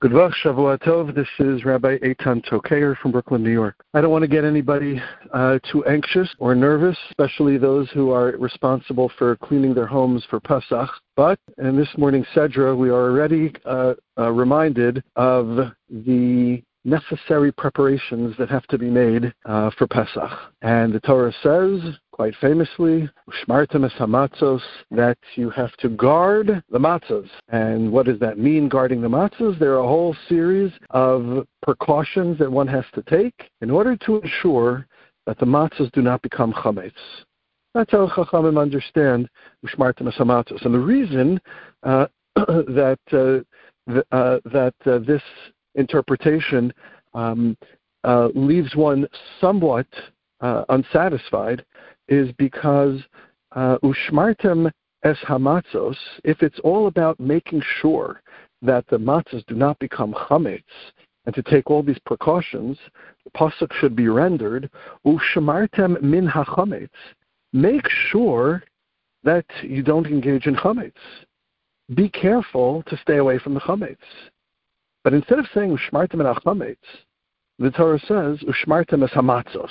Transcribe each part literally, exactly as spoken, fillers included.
Good Vach, Shavua Tov. This is Rabbi Eitan Tokayer from Brooklyn, New York. I don't want to get anybody uh, too anxious or nervous, especially those who are responsible for cleaning their homes for Pesach. But in this morning's Sedra, we are already uh, uh, reminded of the necessary preparations that have to be made uh, for Pesach. And the Torah says, quite famously, Ushmartem es hamatzos, that you have to guard the matzahs. And what does that mean, guarding the matzahs? There are a whole series of precautions that one has to take in order to ensure that the matzahs do not become chametz. That's how Chachamim understand Ushmartem es hamatzos. And the reason uh, that uh, th- uh, that uh, this interpretation um, uh, leaves one somewhat uh, unsatisfied is because uh, ushmartem es hamatzos, if it's all about making sure that the matzahs do not become chametz and to take all these precautions, the pasuk should be rendered ushmartem min hachametz. Make sure that you don't engage in chametz. Be careful to stay away from the chametz. But instead of saying ushmartem min hachametz, the Torah says ushmartem es hamatzos.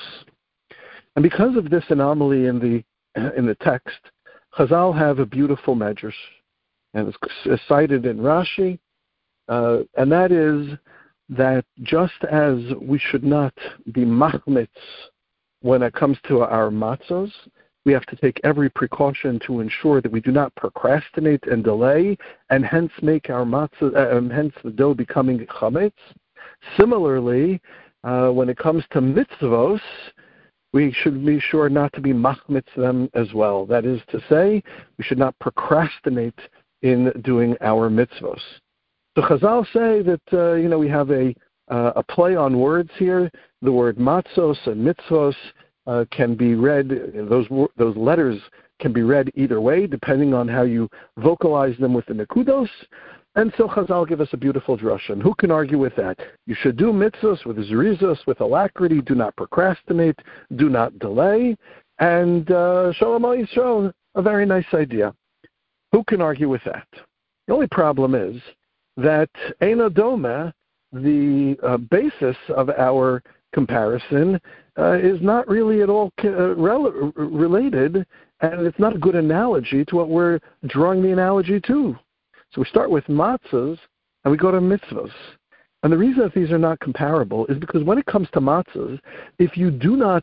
And because of this anomaly in the in the text, Chazal have a beautiful medrash, and it's cited in Rashi, uh, and that is that just as we should not be machmitz when it comes to our matzos, we have to take every precaution to ensure that we do not procrastinate and delay, and hence make our matzah, uh, hence the dough becoming chametz. Similarly, uh, when it comes to mitzvos, we should be sure not to be machmitz them as well. That is to say, we should not procrastinate in doing our mitzvos. So Chazal say that uh, you know we have a uh, a play on words here. The word matzos and mitzvos uh, can be read; those those letters can be read either way, depending on how you vocalize them with the nekudos. And so Chazal give us a beautiful drasha. And who can argue with that? You should do mitzvahs with zerizos, with alacrity. Do not procrastinate. Do not delay. And uh, Shalom Al Yisrael, a very nice idea. Who can argue with that? The only problem is that Eina Doma, the uh, basis of our comparison, uh, is not really at all uh, rel- related, and it's not a good analogy to what we're drawing the analogy to. So we start with matzahs, and we go to mitzvahs. And the reason that these are not comparable is because when it comes to matzahs, if you do not,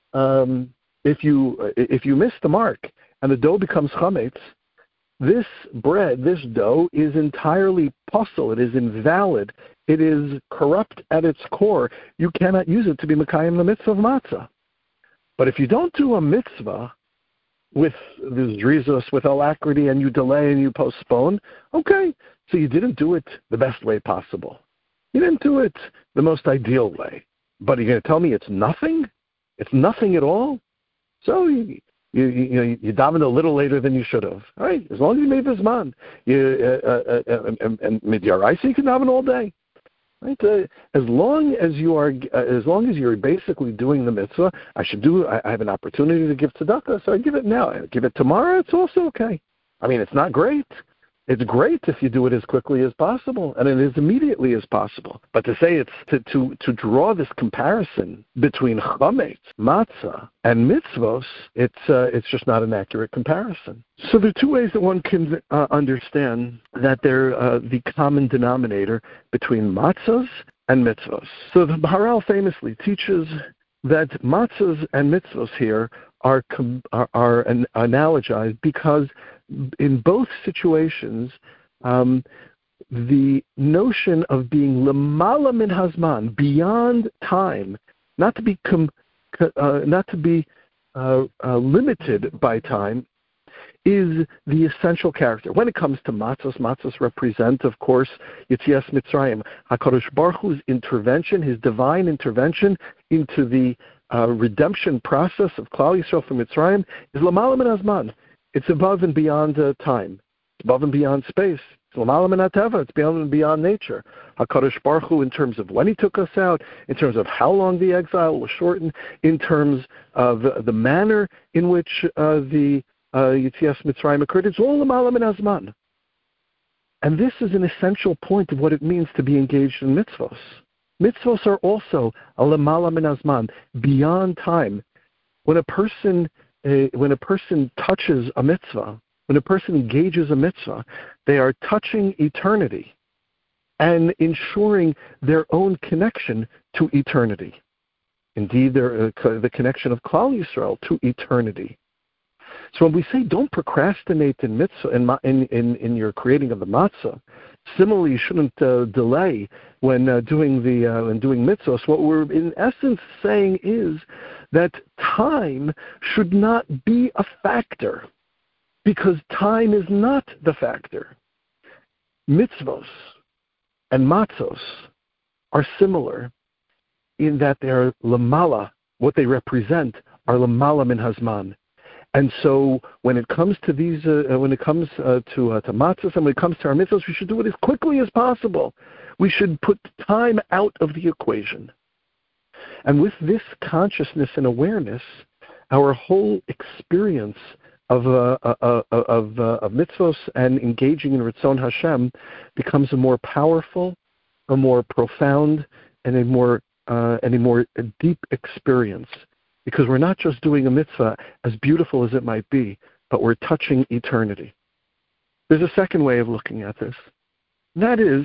um, if you if you miss the mark and the dough becomes chametz, this bread, this dough is entirely puzzle. It is invalid. It is corrupt at its core. You cannot use it to be mekayim the mitzvah of matzah. But if you don't do a mitzvah with the zrizos, with alacrity, and you delay and you postpone, okay, so you didn't do it the best way possible. You didn't do it the most ideal way. But are you going to tell me it's nothing? It's nothing at all? So you you you, know, you davened a little later than you should have. All right, as long as you made this man, you, uh, uh, uh, and, and midyaraisa, you can daven all day. Right? Uh, as long as you are, uh, as long as you're basically doing the mitzvah, I should do. I, I have an opportunity to give tzedakah, so I give it now. I give it tomorrow. It's also okay. I mean, it's not great. It's great if you do it as quickly as possible and as immediately as possible. But to say it's to to, to draw this comparison between chametz, matzah, and mitzvos, it's uh, it's just not an accurate comparison. So there are two ways that one can uh, understand that they're uh, the common denominator between matzahs and mitzvos. So the Maharal famously teaches that matzahs and mitzvos here are are, are an, analogized because in both situations, um, the notion of being lamala min hazman, beyond time, not to be com, uh, not to be uh, uh, limited by time, is the essential character. When it comes to matzos, matzos represent, of course, Yetzias Mitzrayim, HaKadosh Baruch Hu's intervention, his divine intervention into the uh, redemption process of Klal Yisrael from Mitzrayim, is lamala min hazman. It's above and beyond uh, time. It's above and beyond space. It's lamala min hateva. It's beyond and beyond nature. HaKadosh Baruch Hu, in terms of when he took us out, in terms of how long the exile was shortened, in terms of uh, the manner in which uh, the uh, Yetzias Mitzrayim occurred, it's all lamala min hazman. And this is an essential point of what it means to be engaged in mitzvos. Mitzvos are also a lemala min hazman, beyond time. When a person uh, when a person touches a mitzvah, when a person engages a mitzvah, they are touching eternity and ensuring their own connection to eternity. Indeed, uh, the connection of Klal Yisrael to eternity. So when we say don't procrastinate in mitzvah in in in, in your creating of the matzah, similarly you shouldn't uh, delay when uh, doing the uh, when doing mitzvahs. What we're in essence saying is that time should not be a factor, because time is not the factor. Mitzvos and matzos are similar in that they're lamala. What they represent are lamala min hazman. And so, when it comes to these, uh, when it comes uh, to uh, to matzos, and when it comes to our mitzvos, we should do it as quickly as possible. We should put time out of the equation. And with this consciousness and awareness, our whole experience of uh, uh, uh, of, uh, of mitzvos and engaging in Ritzon Hashem becomes a more powerful, a more profound, and a more uh, and a more deep experience. Because we're not just doing a mitzvah, as beautiful as it might be, but we're touching eternity. There's a second way of looking at this. That is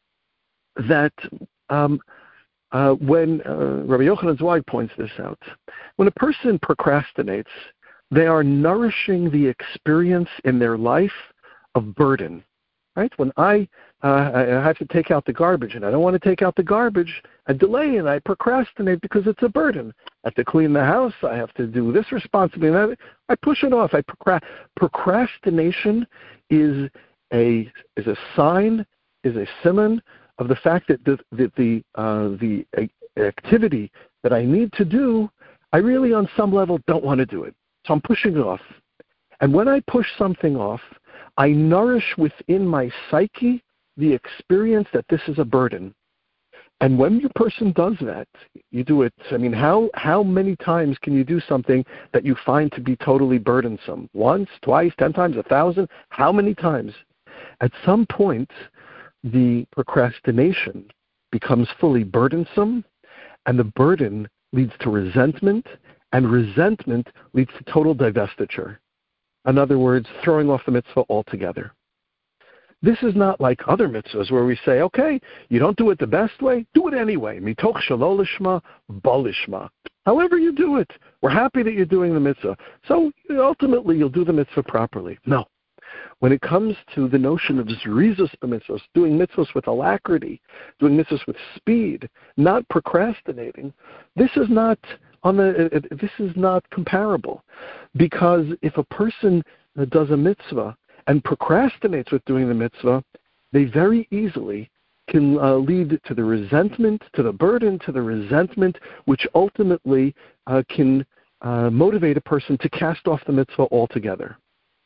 that um, uh, when uh, Rabbi Yochanan Zweig points this out, when a person procrastinates, they are nourishing the experience in their life of burden. Right? When I uh, I have to take out the garbage, and I don't want to take out the garbage, I delay and I procrastinate because it's a burden. I have to clean the house. I have to do this responsibility. I push it off. I procra- procrastination is a is a sign, is a simon of the fact that the the the, uh, the activity that I need to do, I really on some level don't want to do it. So I'm pushing it off. And when I push something off, I nourish within my psyche the experience that this is a burden. And when your person does that, you do it, I mean, how, how many times can you do something that you find to be totally burdensome? Once, twice, ten times, a thousand? How many times? At some point, the procrastination becomes fully burdensome, and the burden leads to resentment, and resentment leads to total divestiture. In other words, throwing off the mitzvah altogether. This is not like other mitzvahs where we say, okay, you don't do it the best way, do it anyway. Mitoch shelo lishma, bo lishma. However you do it, we're happy that you're doing the mitzvah. So ultimately you'll do the mitzvah properly. No. When it comes to the notion of zrizus b'mitzvos, doing mitzvahs with alacrity, doing mitzvahs with speed, not procrastinating, this is not on the. This is not comparable, because if a person does a mitzvah and procrastinates with doing the mitzvah, they very easily can uh, lead to the resentment, to the burden, to the resentment, which ultimately uh, can uh, motivate a person to cast off the mitzvah altogether.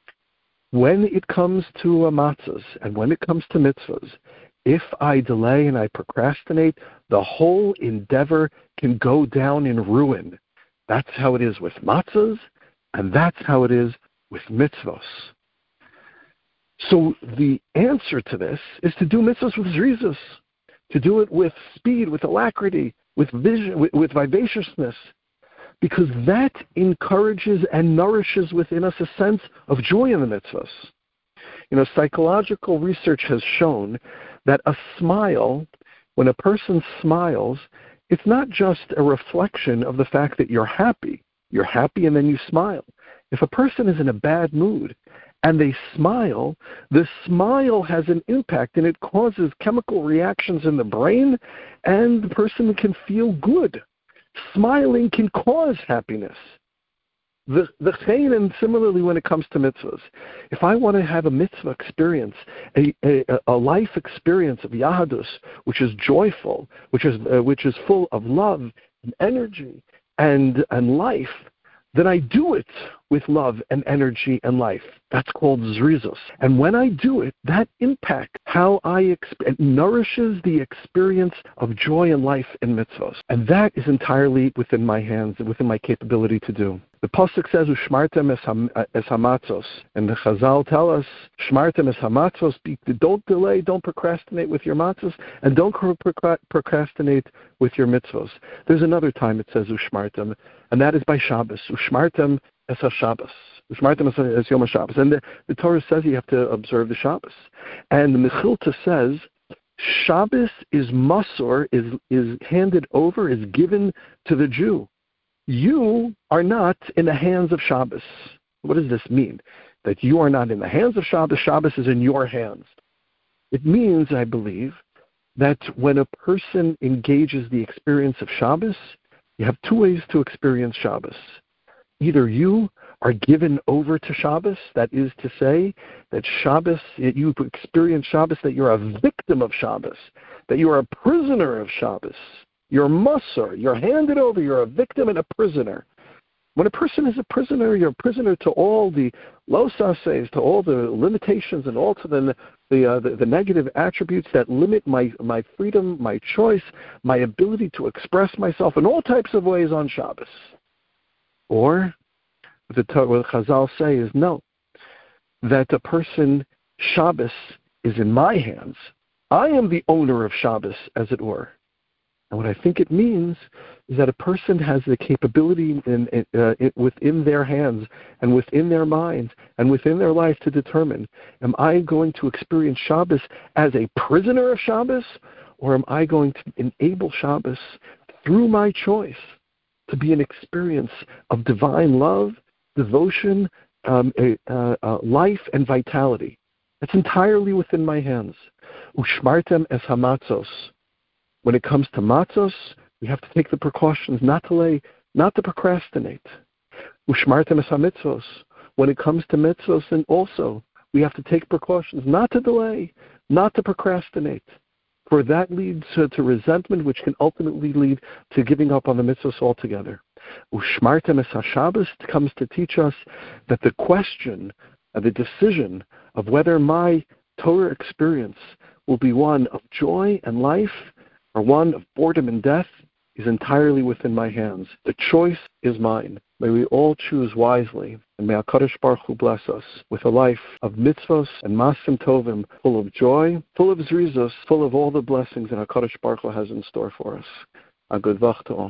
When it comes to uh, matzahs and when it comes to mitzvahs, if I delay and I procrastinate, the whole endeavor can go down in ruin. That's how it is with matzahs, and that's how it is with mitzvos. So the answer to this is to do mitzvahs with zrizus, to do it with speed, with alacrity, with vision, with, with vivaciousness, because that encourages and nourishes within us a sense of joy in the mitzvahs. You know, psychological research has shown that a smile, when a person smiles, it's not just a reflection of the fact that you're happy. You're happy and then you smile. If a person is in a bad mood and they smile, the smile has an impact and it causes chemical reactions in the brain, and the person can feel good. Smiling can cause happiness. The the chain, and similarly when it comes to mitzvahs, if I want to have a mitzvah experience, a, a, a life experience of Yahadus, which is joyful, which is uh, which is full of love and energy and and life, then I do it with love and energy and life. That's called zrizus. And when I do it, that impacts how I exp- it nourishes the experience of joy and life in mitzvahs. And that is entirely within my hands and within my capability to do. The pasuk says, "Ushmartem es hamatzos," and the Chazal tell us, "Shmartem es hamatzos." Don't delay, don't procrastinate with your matzos, and don't procrastinate with your mitzvos. There's another time it says "Ushmartem," and that is by Shabbos. "Ushmartem es haShabbos." Ushmartem es Yom HaShabbos, and the, the Torah says you have to observe the Shabbos, and the Mechilta says Shabbos is masor, is is handed over, is given to the Jew. You are not in the hands of Shabbos. What does this mean? That you are not in the hands of Shabbos, Shabbos is in your hands. It means, I believe, that when a person engages the experience of Shabbos, you have two ways to experience Shabbos. Either you are given over to Shabbos, that is to say, that Shabbos, you experience Shabbos, that you're a victim of Shabbos, that you are a prisoner of Shabbos. You're masor, you're handed over, you're a victim and a prisoner. When a person is a prisoner, you're a prisoner to all the losases, to all the limitations and all to the the, uh, the the negative attributes that limit my, my freedom, my choice, my ability to express myself in all types of ways on Shabbos. Or, what the, what Chazal say is no, that a person, Shabbos is in my hands. I am the owner of Shabbos, as it were. And what I think it means is that a person has the capability in, in, uh, in, within their hands and within their minds and within their life to determine, am I going to experience Shabbos as a prisoner of Shabbos, or am I going to enable Shabbos through my choice to be an experience of divine love, devotion, um, uh, uh, life, and vitality? That's entirely within my hands. Ushmartem es hamatzos. When it comes to matzos, we have to take the precautions not to lay, not to procrastinate. Ushmartem es hamitzvos. When it comes to mitzvos, and also we have to take precautions not to delay, not to procrastinate. For that leads to, to resentment, which can ultimately lead to giving up on the mitzvos altogether. Ushmartem es haShabbos comes to teach us that the question, uh, the decision of whether my Torah experience will be one of joy and life, or one of boredom and death, is entirely within my hands. The choice is mine. May we all choose wisely, and may HaKadosh Baruch Hu bless us with a life of mitzvos and masim tovim, full of joy, full of zrizos, full of all the blessings that HaKadosh Baruch Hu has in store for us. A good vach to all.